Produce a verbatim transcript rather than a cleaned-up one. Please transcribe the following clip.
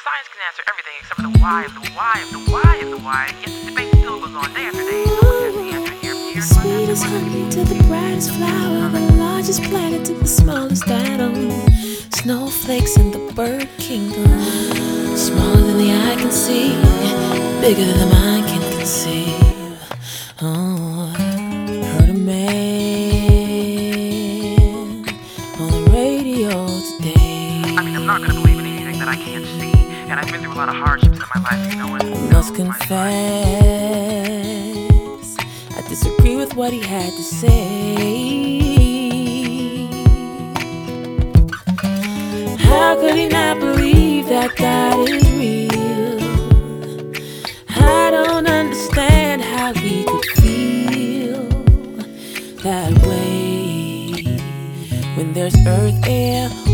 science can answer everything except for the why of the why of the why of the why. Yet the debate still goes on day after day. No one has the answer here. The sweetest honey to the brightest flower, the largest planet to the smallest atom. Snowflakes in the bird kingdom, smaller than the eye can see, bigger than the mind can conceive. Oh, heard a man on the radio today. I mean, I'm not gonna believe in anything that I can't see, and I've been through a lot of hardships in my life, you know. And I must confess, I disagree with what he had to say. How could he not believe that God is real? I don't understand how he could feel that way when there's earth, air,